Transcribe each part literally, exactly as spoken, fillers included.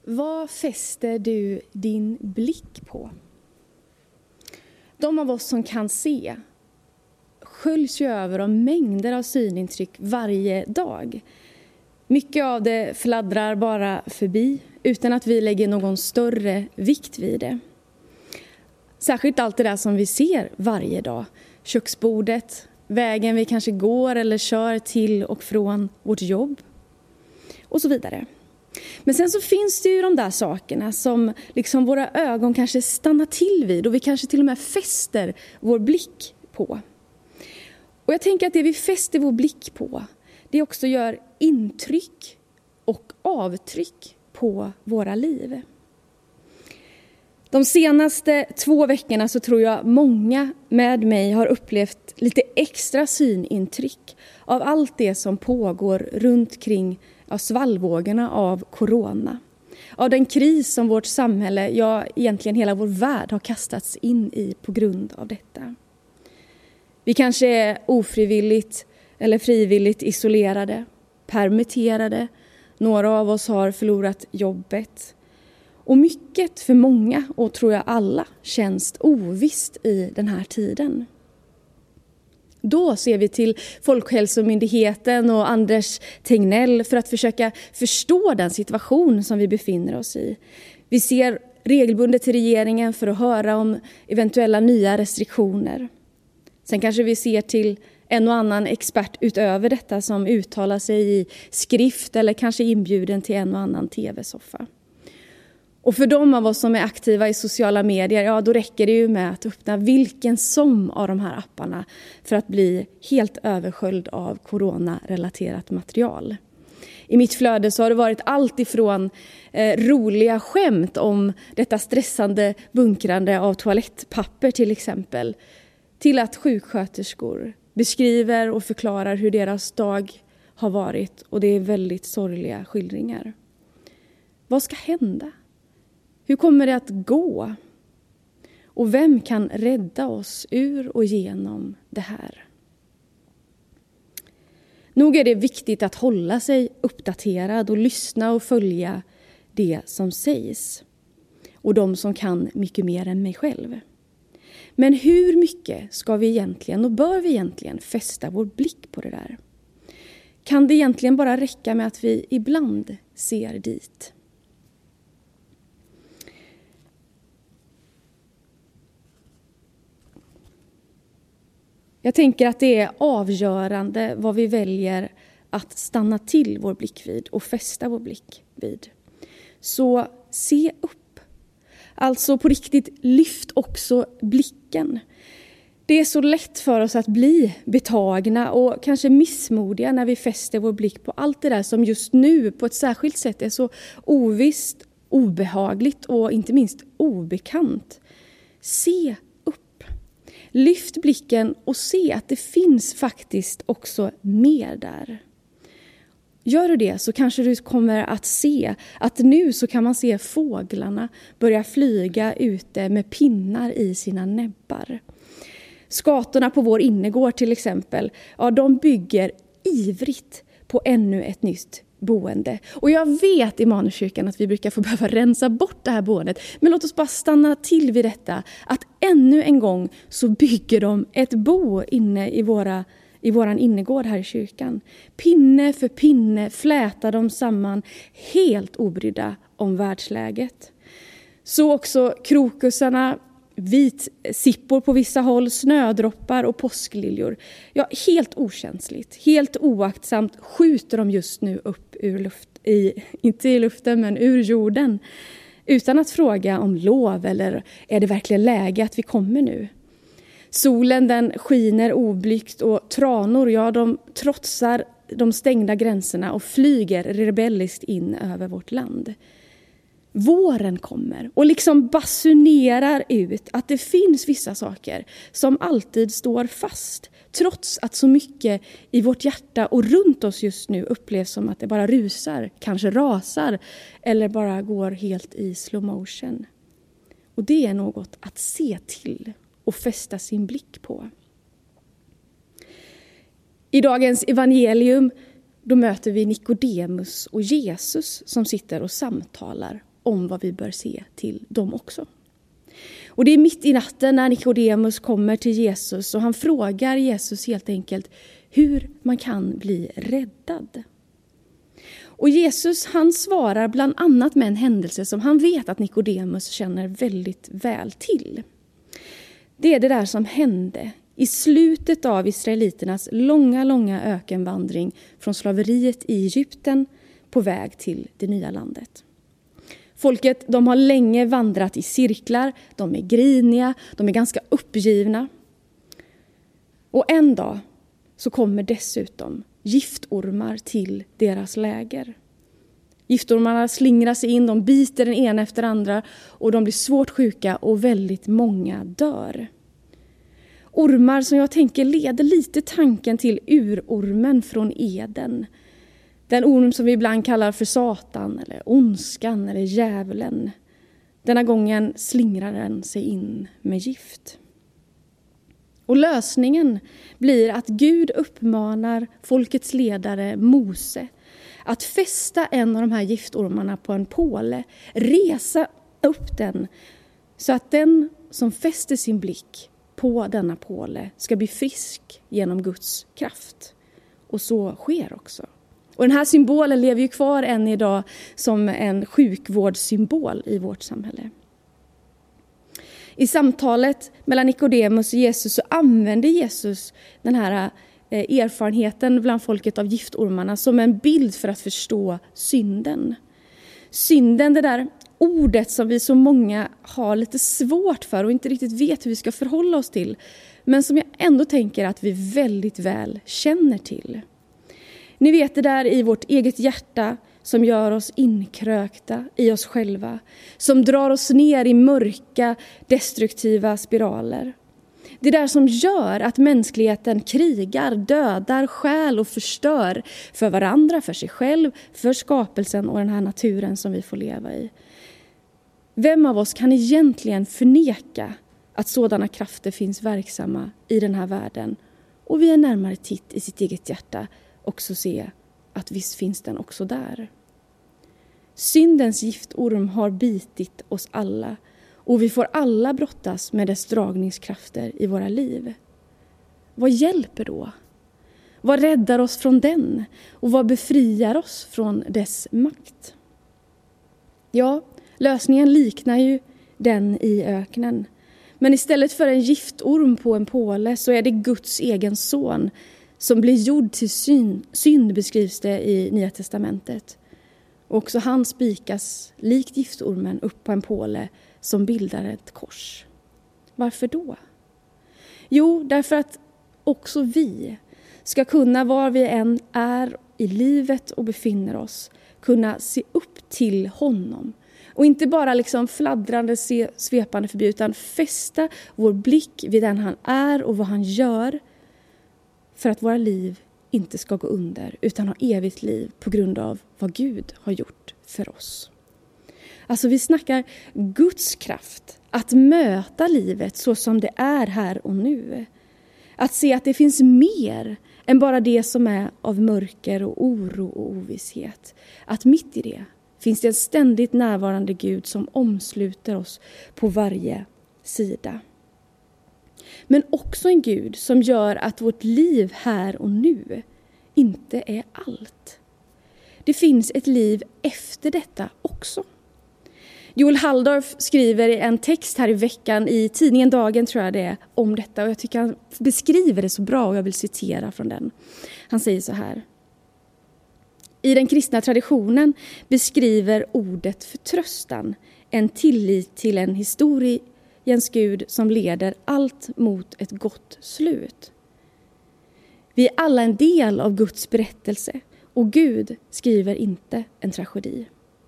Vad fäster du din blick på? De av oss som kan se sköljs ju över av mängder av synintryck varje dag. Mycket av det fladdrar bara förbi utan att vi lägger någon större vikt vid det. Särskilt allt det där som vi ser varje dag. Köksbordet, vägen vi kanske går eller kör till och från vårt jobb och så vidare. Men sen så finns det ju de där sakerna som liksom våra ögon kanske stannar till vid och vi kanske till och med fäster vår blick på. Och jag tänker att det vi fäster vår blick på, det också gör intryck och avtryck på våra liv. De senaste två veckorna så tror jag många med mig har upplevt lite extra synintryck av allt det som pågår runt kring ja, svallvågorna av corona. Av den kris som vårt samhälle, ja egentligen hela vår värld har kastats in i på grund av detta. Vi kanske är ofrivilligt eller frivilligt isolerade, permitterade. Några av oss har förlorat jobbet. Och mycket för många, och tror jag alla, känns ovisst i den här tiden. Då ser vi till Folkhälsomyndigheten och Anders Tegnell för att försöka förstå den situation som vi befinner oss i. Vi ser regelbundet till regeringen för att höra om eventuella nya restriktioner. Sen kanske vi ser till en och annan expert utöver detta som uttalar sig i skrift eller kanske inbjuden till en och annan tv-soffa. Och för de av oss som är aktiva i sociala medier, ja då räcker det ju med att öppna vilken som av de här apparna för att bli helt översköljd av coronarelaterat material. I mitt flöde så har det varit allt ifrån eh, roliga skämt om detta stressande bunkrande av toalettpapper till exempel, till att sjuksköterskor beskriver och förklarar hur deras dag har varit, och det är väldigt sorgliga skildringar. Vad ska hända? Hur kommer det att gå? Och vem kan rädda oss ur och genom det här? Nog är det viktigt att hålla sig uppdaterad och lyssna och följa det som sägs. Och de som kan mycket mer än mig själv. Men hur mycket ska vi egentligen och bör vi egentligen fästa vår blick på det där? Kan det egentligen bara räcka med att vi ibland ser dit? Jag tänker att det är avgörande vad vi väljer att stanna till vår blick vid och fästa vår blick vid. Så se upp. Alltså på riktigt, lyft också blicken. Det är så lätt för oss att bli betagna och kanske missmodiga när vi fäster vår blick på allt det där som just nu på ett särskilt sätt är så ovisst, obehagligt och inte minst obekant. Se upp. Lyft blicken och se att det finns faktiskt också mer där. Gör du det så kanske du kommer att se att nu så kan man se fåglarna börja flyga ute med pinnar i sina näbbar. Skatorna på vår innergård till exempel, ja, de bygger ivrigt på ännu ett nytt boende. Och jag vet i Immanuelskyrkan att vi brukar få behöva rensa bort det här boendet. Men låt oss bara stanna till vid detta. Att ännu en gång så bygger de ett bo inne i våra i våran innergård här i kyrkan. Pinne för pinne flätar de samman, helt obrydda om världsläget. Så också krokusarna, vitsippor på vissa håll, snödroppar och påskliljor. Ja, helt okänsligt, helt oaktsamt skjuter de just nu upp ur luft, i, inte i luften men ur jorden. Utan att fråga om lov eller är det verkligen läge att vi kommer nu. Solen den skiner oblygt och tranor, ja de trotsar de stängda gränserna och flyger rebelliskt in över vårt land. Våren kommer och liksom basunerar ut att det finns vissa saker som alltid står fast. Trots att så mycket i vårt hjärta och runt oss just nu upplevs som att det bara rusar, kanske rasar eller bara går helt i slow motion. Och det är något att se till och fästa sin blick på. I dagens evangelium då möter vi Nikodemus och Jesus som sitter och samtalar om vad vi bör se till dem också. Och det är mitt i natten när Nikodemus kommer till Jesus och han frågar Jesus helt enkelt hur man kan bli räddad. Och Jesus han svarar bland annat med en händelse som han vet att Nikodemus känner väldigt väl till. Det är det där som hände i slutet av israeliternas långa, långa ökenvandring från slaveriet i Egypten på väg till det nya landet. Folket de har länge vandrat i cirklar, de är griniga, de är ganska uppgivna. Och en dag så kommer dessutom giftormar till deras läger. Giftormarna slingrar sig in, de biter den ena efter andra och de blir svårt sjuka och väldigt många dör. Ormar som jag tänker leder lite tanken till urormen från Eden. Den orm som vi ibland kallar för Satan eller ondskan eller djävulen. Denna gången slingrar den sig in med gift. Och lösningen blir att Gud uppmanar folkets ledare Mose att fästa en av de här giftormarna på en påle, resa upp den så att den som fäster sin blick på denna påle ska bli frisk genom Guds kraft. Och så sker också. Och den här symbolen lever ju kvar än idag som en sjukvårdssymbol i vårt samhälle. I samtalet mellan Nikodemus och Jesus så använder Jesus den här erfarenheten bland folket av giftormarna som en bild för att förstå synden. Synden, det där ordet som vi så många har lite svårt för och inte riktigt vet hur vi ska förhålla oss till. Men som jag ändå tänker att vi väldigt väl känner till. Ni vet det där i vårt eget hjärta som gör oss inkrökta i oss själva. Som drar oss ner i mörka, destruktiva spiraler. Det där som gör att mänskligheten krigar, dödar, stjäl och förstör för varandra, för sig själv, för skapelsen och den här naturen som vi får leva i. Vem av oss kan egentligen förneka att sådana krafter finns verksamma i den här världen? Och vid en närmare titt i sitt eget hjärta också se att visst finns den också där. Syndens giftorm har bitit oss alla och vi får alla brottas med dess dragningskrafter i våra liv. Vad hjälper då? Vad räddar oss från den? Och vad befriar oss från dess makt? Ja, lösningen liknar ju den i öknen. Men istället för en giftorm på en påle så är det Guds egen son som blir gjord till synd, synd beskrivs det i Nya testamentet. Och också han spikas likt giftormen upp på en påle som bildar ett kors. Varför då? Jo, därför att också vi ska kunna var vi än är i livet och befinner oss kunna se upp till honom. Och inte bara liksom fladdrande, se, svepande förbi utan fästa vår blick vid den han är och vad han gör för att våra liv inte ska gå under utan ha evigt liv på grund av vad Gud har gjort för oss. Alltså vi snackar Guds kraft att möta livet så som det är här och nu. Att se att det finns mer än bara det som är av mörker och oro och ovisshet. Att mitt i det finns det en ständigt närvarande Gud som omsluter oss på varje sida. Men också en Gud som gör att vårt liv här och nu inte är allt. Det finns ett liv efter detta också. Joel Halldorf skriver en text här i veckan i tidningen Dagen tror jag det är om detta. Och jag tycker han beskriver det så bra och jag vill citera från den. Han säger så här. I den kristna traditionen beskriver ordet förtröstan en tillit till en historiens Gud som leder allt mot ett gott slut. Vi är alla en del av Guds berättelse och Gud skriver inte en tragedi.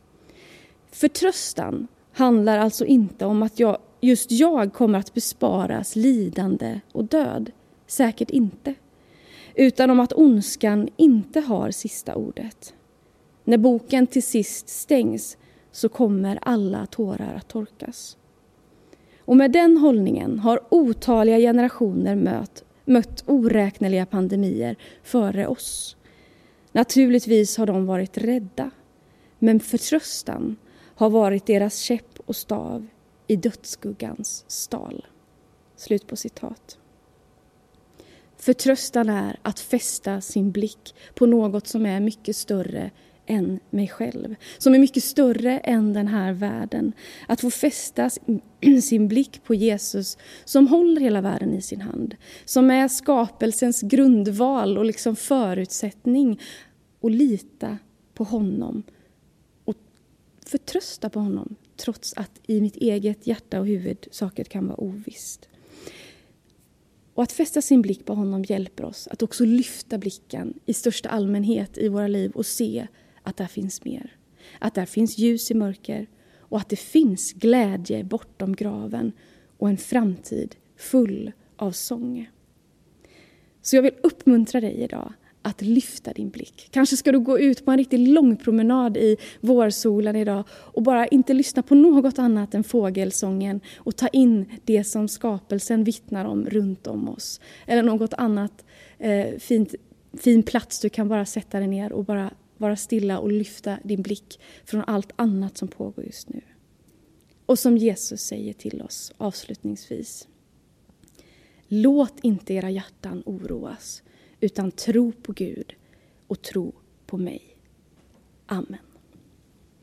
Förtröstan handlar alltså inte om att jag, just jag kommer att besparas lidande och död. Säkert inte. Utan om att ondskan inte har sista ordet. När boken till sist stängs så kommer alla tårar att torkas. Och med den hållningen har otaliga generationer mött, mött oräkneliga pandemier före oss. Naturligtvis har de varit rädda. Men förtröstan har varit deras käpp och stav i dödsskuggans stal. Slut på citat. Förtröstan är att fästa sin blick på något som är mycket större än mig själv. Som är mycket större än den här världen. Att få fästa sin blick på Jesus som håller hela världen i sin hand. Som är skapelsens grundval och liksom förutsättning. Och lita på honom. Och förtrösta på honom. Trots att i mitt eget hjärta och huvud saker kan vara ovisst. Och att fästa sin blick på honom hjälper oss att också lyfta blicken i största allmänhet i våra liv och se att där finns mer. Att där finns ljus i mörker och att det finns glädje bortom graven och en framtid full av sång. Så jag vill uppmuntra dig idag att lyfta din blick. Kanske ska du gå ut på en riktigt lång promenad i vårsolen idag och bara inte lyssna på något annat än fågelsången och ta in det som skapelsen vittnar om runt om oss. Eller något annat eh, fint, fin plats du kan bara sätta dig ner och bara vara stilla och lyfta din blick från allt annat som pågår just nu. Och som Jesus säger till oss avslutningsvis. Låt inte era hjärtan oroas, utan tro på Gud och tro på mig. Amen.